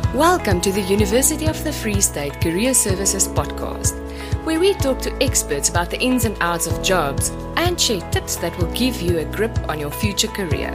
Welcome to the University of the Free State Career Services podcast, where we talk to experts about the ins and outs of jobs and share tips that will give you a grip on your future career.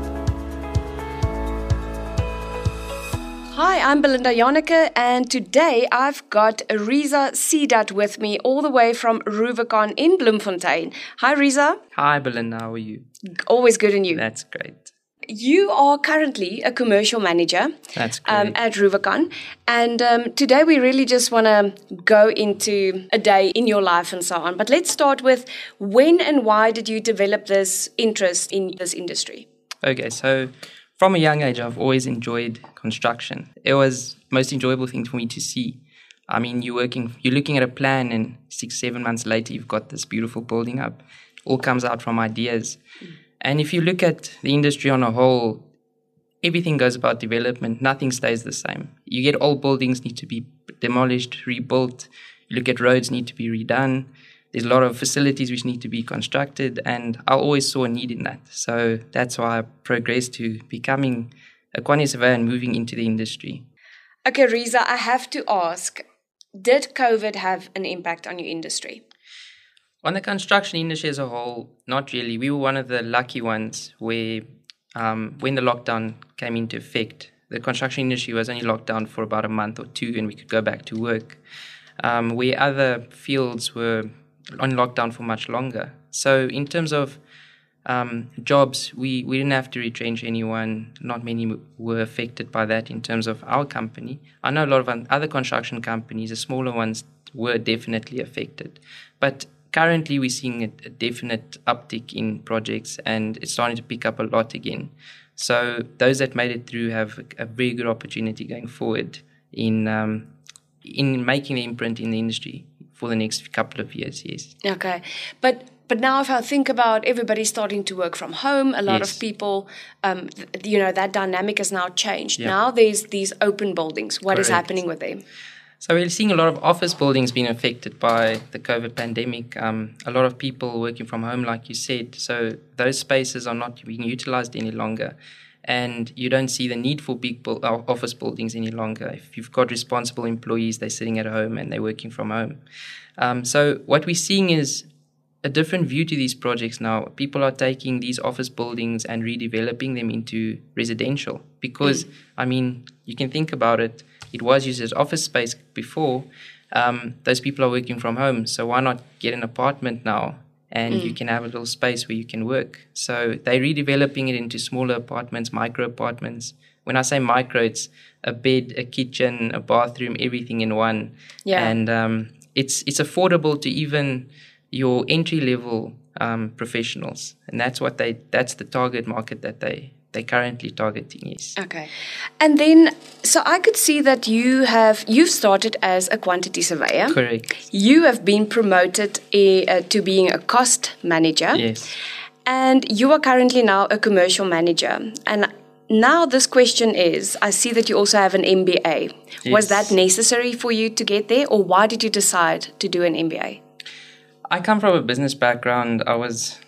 Hi, I'm Belinda Janneke, and today I've got Riza Sidat with me all the way from Rubicon in Bloemfontein. Hi, Riza. Hi, Belinda. How are you? Always good, and you? That's great. You are currently a commercial manager. That's great. At Rubicon. And today we really just want to go into a day in your life and so on. But let's start with, when and why did you develop this interest in this industry? Okay, so from a young age, I've always enjoyed construction. It was the most enjoyable thing for me to see. I mean, you're looking at a plan, and 6-7 months later, you've got this beautiful building up. It all comes out from ideas. And if you look at the industry on a whole, everything goes about development. Nothing stays the same. You get old buildings need to be demolished, rebuilt. You look at roads need to be redone. There's a lot of facilities which need to be constructed, and I always saw a need in that. So that's why I progressed to becoming a quantity surveyor and moving into the industry. Okay, Riza, I have to ask, did COVID have an impact on your industry? On the construction industry as a whole, not really. We were one of the lucky ones where when the lockdown came into effect, the construction industry was only locked down for about a month or two, and we could go back to work, where other fields were on lockdown for much longer. So in terms of jobs, we didn't have to retrench anyone. Not many were affected by that in terms of our company. I know a lot of other construction companies, the smaller ones, were definitely affected. But currently, we're seeing a definite uptick in projects, and it's starting to pick up a lot again. So those that made it through have a very good opportunity going forward in making the imprint in the industry for the next couple of years, yes. Okay. But now if I think about everybody starting to work from home, a lot of people, that dynamic has now changed. Yeah. Now there's these open buildings. What is happening with them? So we're seeing a lot of office buildings being affected by the COVID pandemic. A lot of people working from home, like you said. So those spaces are not being utilized any longer. And you don't see the need for big office buildings any longer. If you've got responsible employees, they're sitting at home and they're working from home. So what we're seeing is a different view to these projects now. People are taking these office buildings and redeveloping them into residential. Because, I mean, you can think about it. It was used as office space before. Those people are working from home. So why not get an apartment now? And you can have a little space where you can work. So they're redeveloping it into smaller apartments, micro apartments. When I say micro, it's a bed, a kitchen, a bathroom, everything in one. Yeah. And it's affordable to even your entry-level professionals. And that's the target market that they're currently targeting, yes. Okay. And then, so I could see that you've started as a quantity surveyor. Correct. You have been promoted to being a cost manager. Yes. And you are currently now a commercial manager. And now this question is, I see that you also have an MBA. Yes. Was that necessary for you to get there, or why did you decide to do an MBA? I come from a business background. I was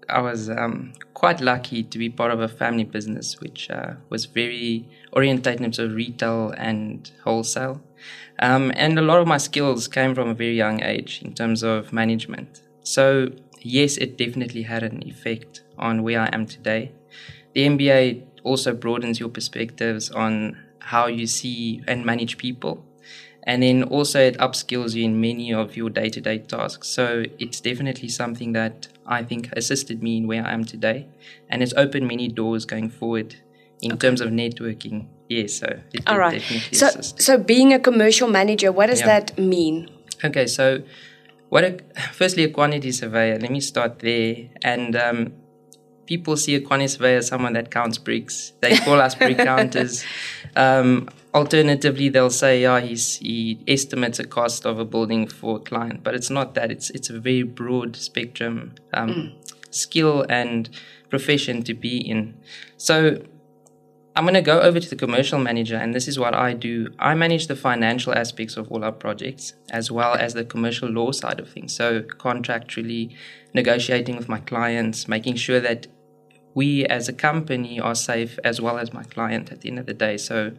quite lucky to be part of a family business which was very orientated in terms of retail and wholesale. And a lot of my skills came from a very young age in terms of management. So yes, it definitely had an effect on where I am today. The MBA also broadens your perspectives on how you see and manage people. And then also it upskills you in many of your day-to-day tasks. So it's definitely something that I think assisted me in where I am today. And it's opened many doors going forward in terms of networking. Yes, so it definitely assist. So being a commercial manager, what does that mean? Okay, so firstly, a quantity surveyor. Let me start there. And people see a quantity surveyor as someone that counts bricks. They call us brick counters. Alternatively, they'll say, he estimates a cost of a building for a client. But it's not that. It's a very broad spectrum skill and profession to be in. So I'm going to go over to the commercial manager, and this is what I do. I manage the financial aspects of all our projects, as well as the commercial law side of things. So contractually, negotiating with my clients, making sure that we as a company are safe, as well as my client at the end of the day. So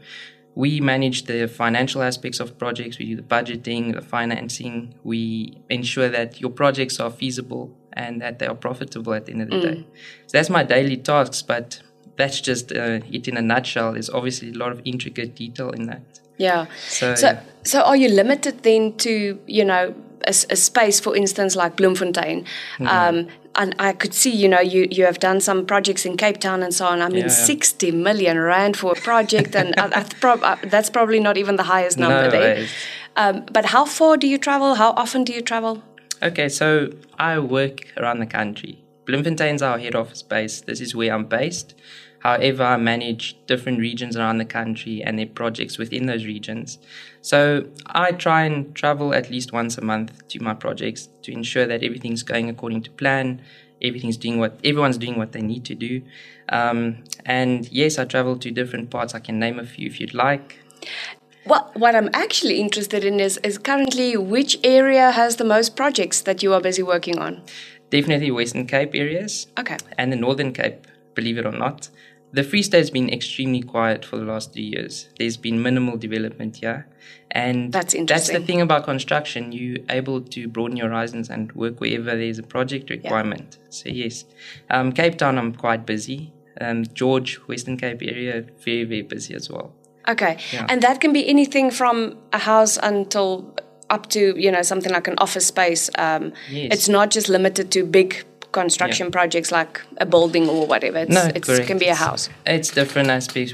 we manage the financial aspects of projects. We do the budgeting, the financing. We ensure that your projects are feasible and that they are profitable at the end of the day. So that's my daily tasks, but that's just it in a nutshell. There's obviously a lot of intricate detail in that. Yeah. So are you limited then to, a space, for instance, like Bloemfontein? And I could see, you have done some projects in Cape Town and so on. I mean, 60 million rand for a project, and that's probably not even the highest number there. But how far do you travel? How often do you travel? Okay, so I work around the country. Bloemfontein's our head office base. This is where I'm based. However, I manage different regions around the country and their projects within those regions. So I try and travel at least once a month to my projects to ensure that everything's going according to plan, everyone's doing what they need to do. And yes, I travel to different parts. I can name a few if you'd like. Well, what I'm actually interested in is currently which area has the most projects that you are busy working on? Definitely Western Cape areas. Okay. And the Northern Cape, believe it or not. The Free State's been extremely quiet for the last 3 years. There's been minimal development here. And that's interesting. That's the thing about construction. You're able to broaden your horizons and work wherever there's a project requirement. Yeah. So yes. Cape Town, I'm quite busy. George, Western Cape area, very, very busy as well. Okay. Yeah. And that can be anything from a house until up to, something like an office space. Yes. It's not just limited to big construction projects like a building or whatever. It can be a house. It's different aspects.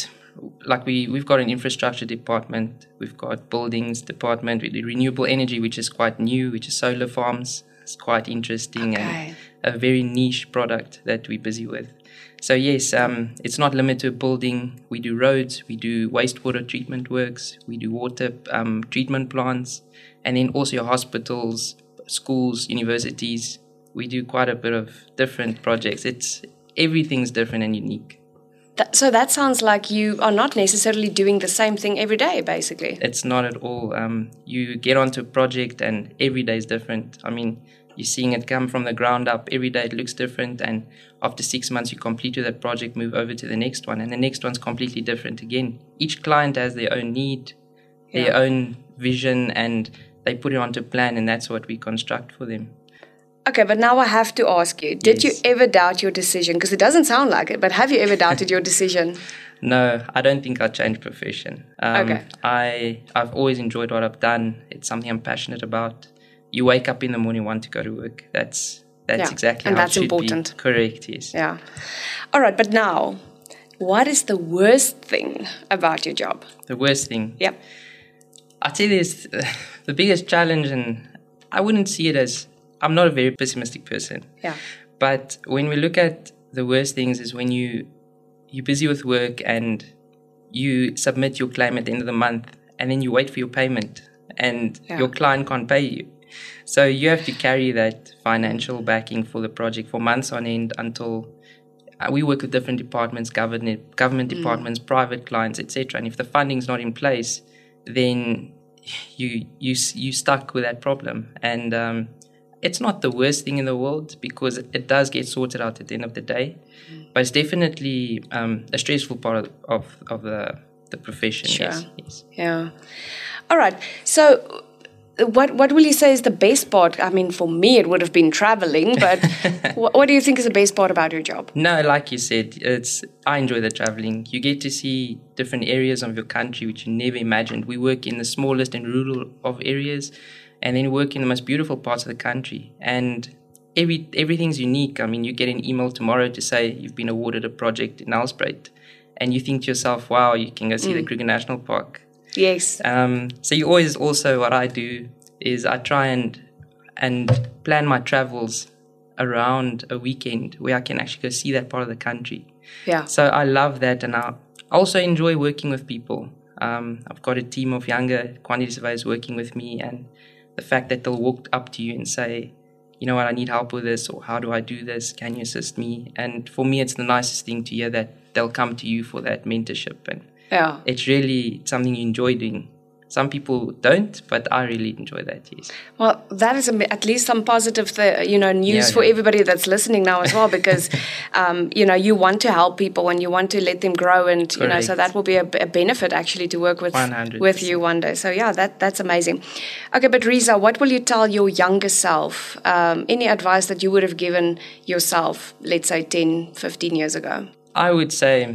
We've got an infrastructure department, we've got buildings department, we do renewable energy, which is quite new, which is solar farms. It's quite interesting and a very niche product that we're busy with. So yes, it's not limited to a building. We do roads, we do wastewater treatment works, we do water treatment plants, and then also your hospitals, schools, universities. We do quite a bit of different projects. Everything's different and unique. So that sounds like you are not necessarily doing the same thing every day, basically. It's not at all. You get onto a project and every day is different. I mean, you're seeing it come from the ground up. Every day it looks different. And after 6 months, you complete with that project, move over to the next one. And the next one's completely different again. Each client has their own need, their own vision, and they put it onto plan. And that's what we construct for them. Okay, but now I have to ask you, did you ever doubt your decision? Because it doesn't sound like it, but have you ever doubted your decision? No, I don't think I'll change profession. Okay. I've always enjoyed what I've done. It's something I'm passionate about. You wake up in the morning, want to go to work. That's exactly how it should important. Be. Correct, yes. Yeah. All right, but now, what is the worst thing about your job? The worst thing? Yep. I'd say there's the biggest challenge, and I wouldn't see it as... I'm not a very pessimistic person. Yeah. But when we look at the worst things is when you're busy with work and you submit your claim at the end of the month and then you wait for your payment and your client can't pay you. So you have to carry that financial backing for the project for months on end until we work with different departments, government departments, private clients, etc. And if the funding's not in place, then you stuck with that problem. And it's not the worst thing in the world because it does get sorted out at the end of the day. But it's definitely a stressful part of the profession. Sure. Yes. Yeah. All right. So what will you say is the best part? I mean, for me, it would have been traveling, but what do you think is the best part about your job? No, like you said, I enjoy the traveling. You get to see different areas of your country which you never imagined. We work in the smallest and rural of areas, and then work in the most beautiful parts of the country. And everything's unique. I mean, you get an email tomorrow to say you've been awarded a project in Nelspruit, and you think to yourself, wow, you can go see the Kruger National Park. Yes. So you always also, what I do is I try and plan my travels around a weekend where I can actually go see that part of the country. Yeah. So I love that, and I also enjoy working with people. I've got a team of younger quantity surveyors working with me, and the fact that they'll walk up to you and say, you know what, I need help with this, or how do I do this? Can you assist me? And for me, it's the nicest thing to hear that they'll come to you for that mentorship. And it's really something you enjoy doing. Some people don't, but I really enjoy that, yes. Well, that is at least some positive, news for everybody that's listening now as well, because, you want to help people and you want to let them grow, and so that will be a benefit actually to work with 100%. you one day. So yeah, that's amazing. Okay, but Riza, what will you tell your younger self? Any advice that you would have given yourself, let's say 10, 15 years ago? I would say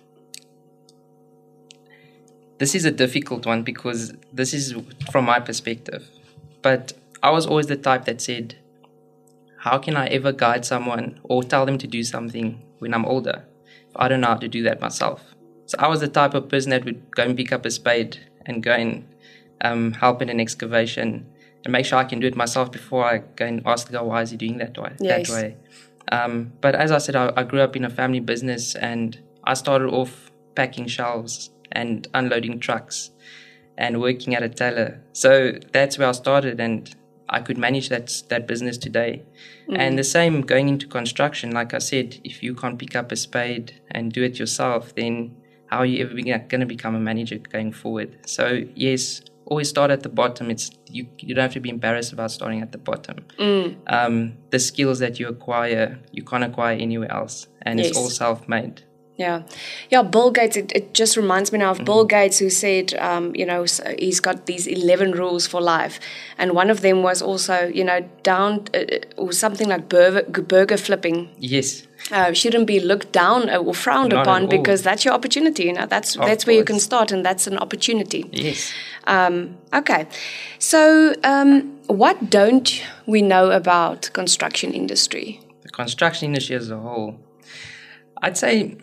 this is a difficult one because this is from my perspective. But I was always the type that said, how can I ever guide someone or tell them to do something when I'm older if I don't know how to do that myself? So I was the type of person that would go and pick up a spade and go and help in an excavation and make sure I can do it myself before I go and ask the guy, why is he doing that way? Yes. That way. But as I said, I grew up in a family business, and I started off packing shelves and unloading trucks and working at a teller. So that's where I started, and I could manage that business today. And the same going into construction. Like I said, if you can't pick up a spade and do it yourself, then how are you ever going to become a manager going forward? So yes, always start at the bottom. You don't have to be embarrassed about starting at the bottom. The skills that you acquire, you can't acquire anywhere else, and it's all self-made. Yeah. Bill Gates, it just reminds me now of Bill Gates, who said, he's got these 11 rules for life. And one of them was also, down or something like burger flipping. Yes. Shouldn't be looked down or frowned upon, because that's your opportunity. That's where you can start, and that's an opportunity. Yes. Okay. So what don't we know about construction industry? The construction industry as a whole. I'd say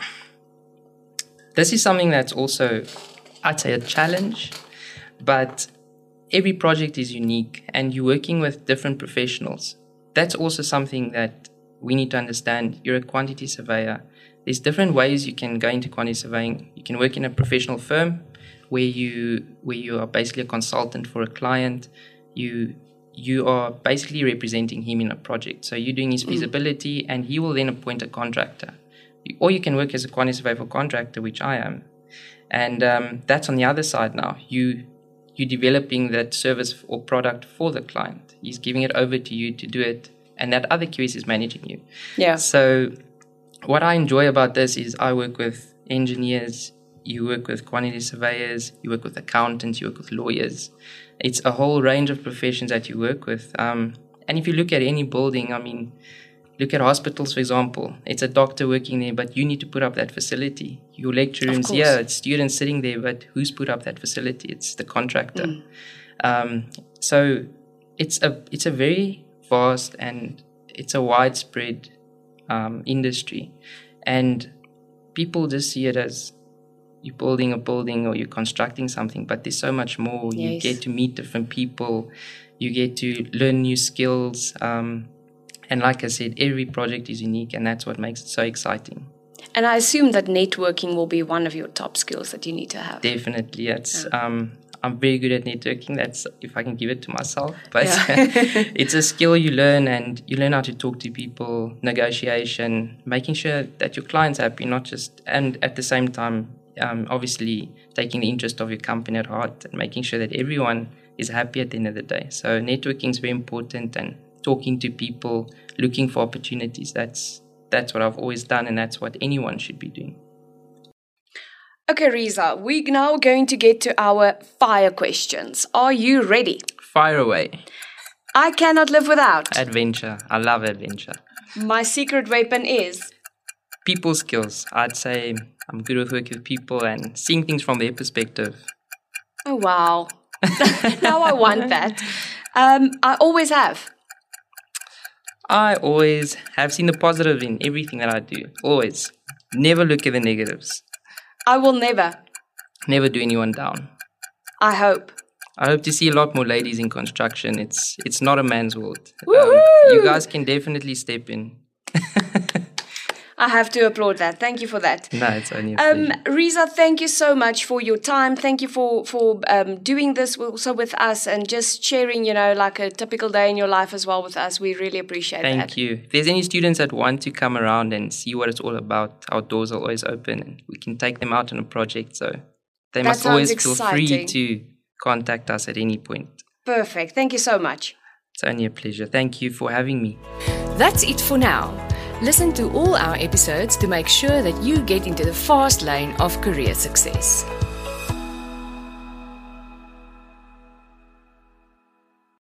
this is something that's also, I'd say, a challenge, but every project is unique and you're working with different professionals. That's also something that we need to understand. You're a quantity surveyor. There's different ways you can go into quantity surveying. You can work in a professional firm where you are basically a consultant for a client. You are basically representing him in a project. So you're doing his feasibility, and he will then appoint a contractor. Or you can work as a quantity surveyor for contractor, which I am. And that's on the other side now. You're developing that service or product for the client. He's giving it over to you to do it, and that other QS is managing you. Yeah. So what I enjoy about this is I work with engineers, you work with quantity surveyors, you work with accountants, you work with lawyers. It's a whole range of professions that you work with. And if you look at any building, look at hospitals, for example. It's a doctor working there, but you need to put up that facility. Your lecture rooms, it's students sitting there, but who's put up that facility? It's the contractor. So it's a very vast and it's a widespread industry. And people just see it as you're building a building or you're constructing something, but there's so much more. You get to meet different people. You get to learn new skills. And like I said, every project is unique, and that's what makes it so exciting. And I assume that networking will be one of your top skills that you need to have. Definitely. I'm very good at networking. That's if I can give it to myself. But it's a skill you learn, and you learn how to talk to people, negotiation, making sure that your client's happy, and at the same time, obviously taking the interest of your company at heart and making sure that everyone is happy at the end of the day. So networking is very important, and talking to people, looking for opportunities. That's what I've always done, and that's what anyone should be doing. Okay, Riza, we're now going to get to our fire questions. Are you ready? Fire away. I cannot live without. Adventure. I love adventure. My secret weapon is? People skills. I'd say I'm good with working with people and seeing things from their perspective. Oh, wow. Now I want that. I always have. I always have seen the positive in everything that I do. Always. Never look at the negatives. I will never. Never do anyone down. I hope. I hope to see a lot more ladies in construction. It's not a man's world. Woohoo! You guys can definitely step in. I have to applaud that. Thank you for that. No, it's only a pleasure. Riza, thank you so much for your time. Thank you for doing this also with us and just sharing, like a typical day in your life as well with us. We really appreciate that. Thank you. If there's any students that want to come around and see what it's all about, our doors are always open and we can take them out on a project. So they must always feel free to contact us at any point. Perfect. Thank you so much. It's only a pleasure. Thank you for having me. That's it for now. Listen to all our episodes to make sure that you get into the fast lane of career success.